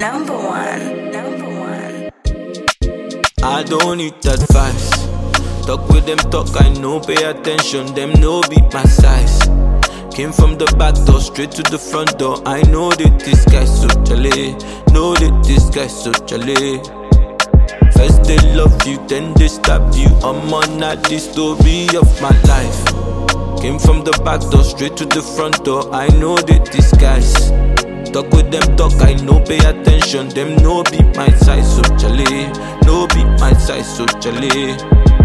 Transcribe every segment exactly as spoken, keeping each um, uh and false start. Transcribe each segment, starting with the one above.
number one, number one. I don't need advice. Talk with them, talk, I know, pay attention. Them no be my size. Came from the back door, straight to the front door. I know that this guy's so jolly. Know that this guy's so jolly. First they love you, then they stab you. I'm on at the story of my life. Came from the back door, straight to the front door. I know that this guy's. Talk with them, talk, I know, pay attention. Them no be my size, so jolly. No be my size, so jolly.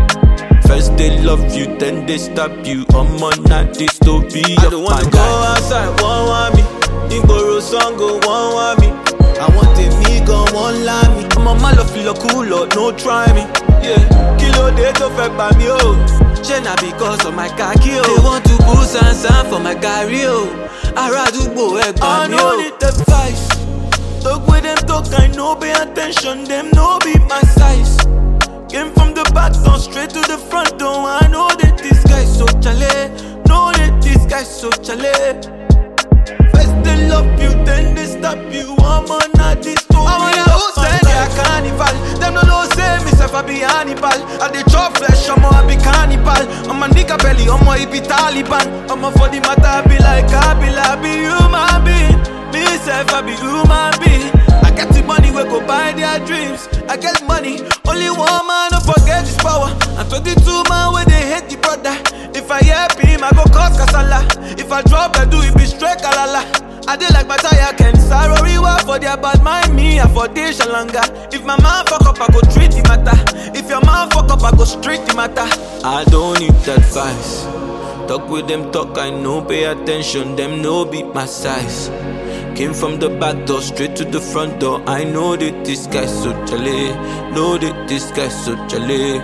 First they love you, then they stab you. I'm on at the story I of don't my wanna life. go outside, one want me. Igboro song go, one want me. I want the me go, one lie me. I'm on my love, feel cool, Lord, no try me. Yeah, kilo day to fek by me, oh. Shena because of my khaki, oh. They want to put sansan for my carry, oh. Aradubo, egg, I me, know oh. need advice. Talk with them, talk, I know, pay attention. Them no be my size. Came from the back door, straight to the front door. I know that this guy's so chale. Know that this guy's so chale. First they love you, then they stop you. I'm on a this story. I wanna of go my send their life. carnival. Them no know say myself I be Hannibal. I dey chop flesh, I'm a be cannibal. I'm a nigga belly, I'm a be Taliban. I'm a for the matter, I be like Kabila. I be human being. Myself I be human being. I get the money, we go buy their dreams. I get money, only one man, don't forget his power. I'm twenty-two man where they hate the brother. If I help him, I go cause kasala. If I drop, I do it be straight kalala. I dey like my tire can sorry for their bad mind me, I for this longer. If my man fuck up, I go treat the matter. If your man fuck up, I go straight the matter. I don't need advice. Talk with them, talk, I know, pay attention. Them no be my size. Came from the back door, straight to the front door. I know that this guy's so jolly. Know that this guy's so jolly.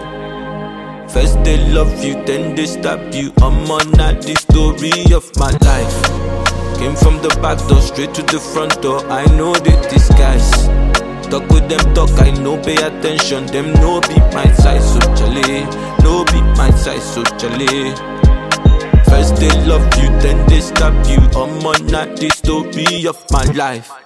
First they love you, then they stab you. I'm on at the story of my life. Came from the back door, straight to the front door. I know that this guy's. Talk with them, talk, I know, pay attention. Them no be my size, so jolly. No be my size, so jolly. First they love you, then they stab you. I'm on at the story of my life.